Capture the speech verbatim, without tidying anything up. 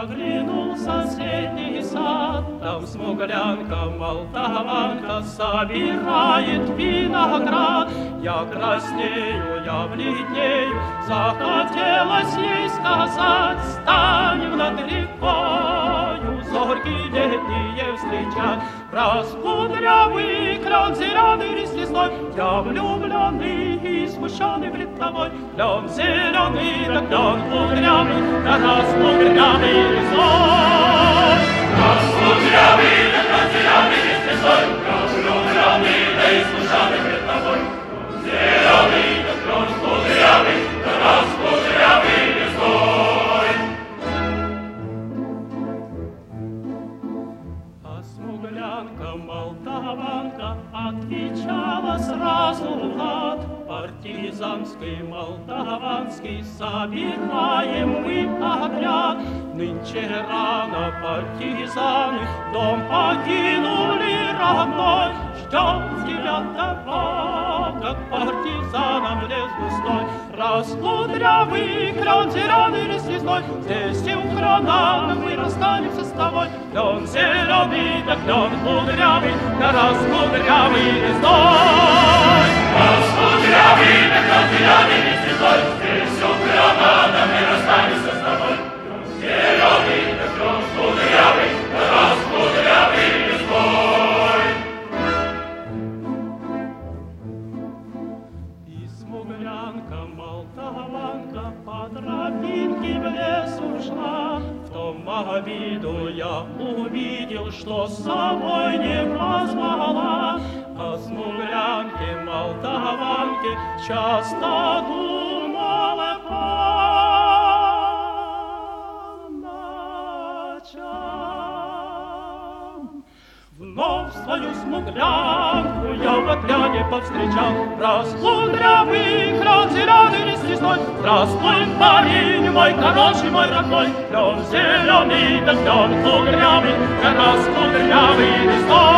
заглянул в соседний сад, там смуглянка, молдаванка собирает виноград. Я краснею, я бледнею, захотелось ей сказать: стань над рекою, зорьки летние встречать. Раскудрявый клен зеленый лист лесной, я влюбленный и смущенный пред тобой. Клен зеленый, да клен кудрявый, да раскудрявый лесной. Раскудрявый, да клен зеленый лист лесной, я влюбленный, да и смущенный пред тобой. Клен зеленый, да клен кудрявый, да раскудрявый лесной. Смуглянка, молдаванка отвечала сразу Влад: партизанский, молдаванский собираем мы отряд. Нынче рано партизаны дом покинули родной, ждем тебя того, как партизанам лес густой. Раскудрявый клен зеленый лист лесной, здесь и у граната мы расстанемся с тобой. Клен зеленый, да клен кудрявый, да раскудрявый лесной. Раскудрявый, да клен зеленый лист лесной, здесь у граната мы расстанемся с тобой. Клен зеленый, да клен кудрявый, да раскудрявый лесной. И смуглянка, молдаванка по тропинке в лес ушла. В том обиду я увидел, что с собой не позвала. О смуглянке, молдаванке часто думала по ночам. Вновь свою смуглянку я в отряде повстречал. Раскудрявый клен зеленый лист лесной, здравствуй, парень мой, хороший мой родной. Клен зеленый, да клен кудрявый, да раскудрявый лесной.